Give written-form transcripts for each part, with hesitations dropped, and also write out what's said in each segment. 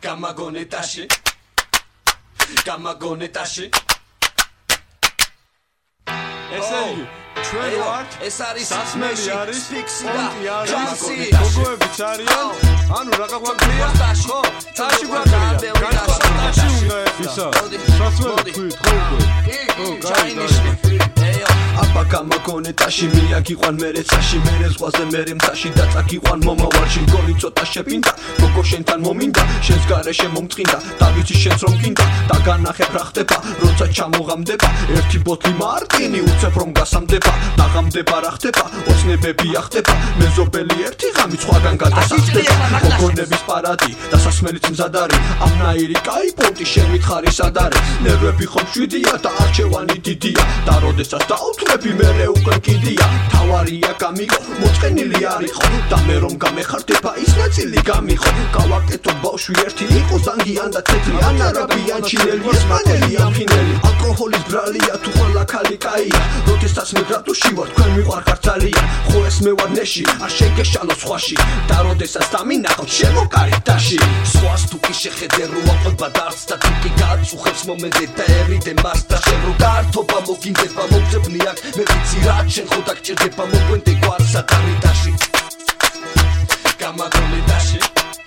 გამაგონეტაში ესე იგი ჩვენ ვართ ეს არის სასმელი არის ფიქსი და ჯანსი გოგოებიც არიან ანუ რაღა გვაქვს ხო წაში გვაქვს განსხვავებაში უნდა ისა სასმელი თქვით ხო ჩაინიშნე აბა გამაგონეტაში მიაგიყვან მერე წაში მერე ზღვაზე მერე მთაში და წაგიყვან მომავალში გოლი ცოტა შეფინდა გოგო შენთან მომინდა შენს გარეშე მომწყინდა და ვიცი შენს რომ გინდა და განახებ რა ხდება როცა ჩამოღამდება ერთი ბოთლი მარტინი უცებ რომ გასამდება დაღამდება რა ხდება ოცნებები ახდება მეზობელი ერთი ღამით სხვაგან გადასახდება გოგონების პარადი და სასმელიც მზად არის ამნაირი კაი პონტი შემითხარი სად არის ნერვები ხომ შვიდია და არჩევანი დიდია და როდესაც დაუთვრები მერე უკვე კიდია თავარია გამიღო მოწყენილი არისო და მე რომ გამეხარდება ის ნაწილი გამიღო გავაკეთო ბავშვი ერთი იყო ზანგიან და თეთრი ან არაბიან ჩინელი ესპანელი ან ფინელი ალკოჰოლის ბრალია თუ ყველა ქალი კაია როდესაც მე გრადუსში ვარ თქვენ მიყვარხარ ძალიან ხო ეს მე ვარ ნეში არ შეგეშალო სხვაში და როდესაც დამინახავთ შემოკარით დაში სხვას თუ კი შეხედე რო აყვება დარც და თუ კი გაწუხებს მომენტე და ევიდე მას და შენ რო გართობა მოგინდება მოგძებნი აქ მე ვიცი რა შენ ხო დაგჭირდება მოგვენდე გვარს სატარიდაში გამაგონეტაში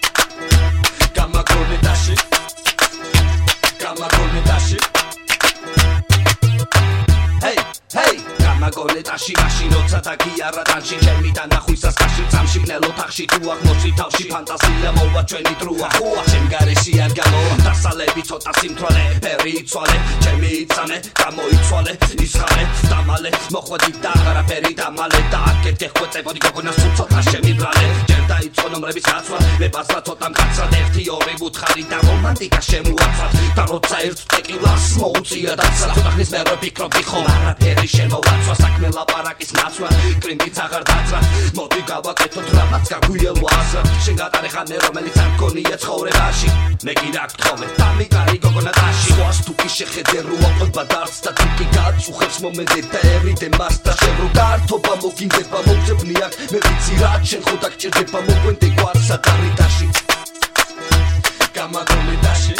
გამაგონეტაში მაშინ როცა დაგიარა ტანში ჩემი დანახვისას კაში წამში გნელო თახში თუ აღმოსი თავში ფანტაზია მოვა ჩვენი დროა ხოა ჩემ გარეში არ გამოვა დასალები ცოტა სიმთვრალე ფერი იცვალე ჩემი იცანე გამოიცვალე ისხალე დამალე მოხვედი და არაფერი დამალე და აკეთე ხვეწებოდი გოგონას თუ ცოტა შემიბრალე ჯერ დაიწყო ნომრების გაცვლა მე პასლა ცოტა მკაცრად ერთი ორი ბუთხარი და რომანტიკა შემოაცვათ და როცა ერთ ტეკილას მოუწია დაცა ცოტა ხნის მე რო ფიქრობდი ხომ არაფერი შემოვაცვა საქმე ლაპარაკის ნაცვლა კრინდიც აღარ დაძრა მოდი გავაკეთოთ რამაც გაგვიელვა ასრა შენ გატარე ხანე რომელიც არ გქონია ცხოვრებაში მე კი რა გთხოვე დამიკარი გოგონა ტაში სხვას თუ კი შეხედე რო აყვება დარც და თუ კი გაწუხებს მომენტე და ევიდე მას და შენ რო გართობა მოგინდება მოგძებნი აქ მე ვიცი რა შენ ხო დაგჭირდება მოგვენდე გვარს სატარიდაში გამაგონეტაში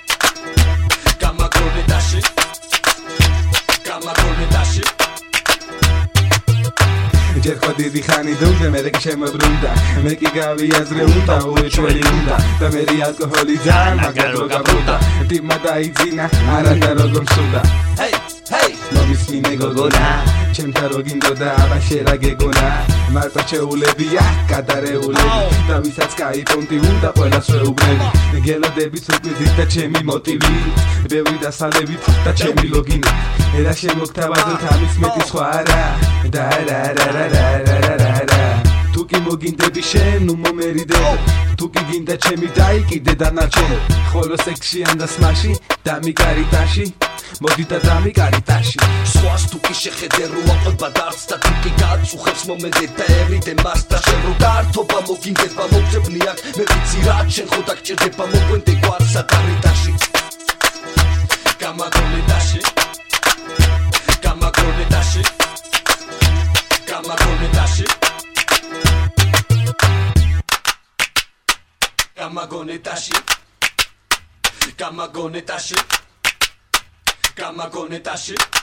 ჯერ ხო დიდი ხანი დუმდა მე კი შემოbrunდა მე კი გავიაზრე უნდა უეჭველი უნდა და მე ალკოჰოლი ძალიან მაგარ რო გაბრუნდა დიმა დაიძინა არა და როგორ მსუნდა ჰეი მომისმინე გოგონა ჩემთან რო გინდოდა აბაშე რა გეგონა მარტო ჩეულებია გადარეულები და ვისაც კაი პონტი უნდა ყველას ვეუბნები გელოდებით უკვირდით და ჩემი მოტივი ბევრი დასალებით და ჩემი ლოგინი რა შემოგთავაზოთ ამის მეტი სხვა არა და თუ კი მოგინდები შენ ნუ მომერიდე თუ კი გინდა ჩემი დაიკიდე დანარჩენი ხოლო სექსიან და სმაში დამიკარიტაში მოდი და დამიკარიტაში სხვას თუ კი შეხედე რო აყვება დარც და თუ კი გაწუხებს მომენტე და ევიდე მას და შენ რო გართობა მოგინდება მოგძებნი აქ მე ვიცი რა შენ ხო დაგჭირდება მოგვენდე გვარს სატარიდაში გამაგონეტაში გამაგონეტაში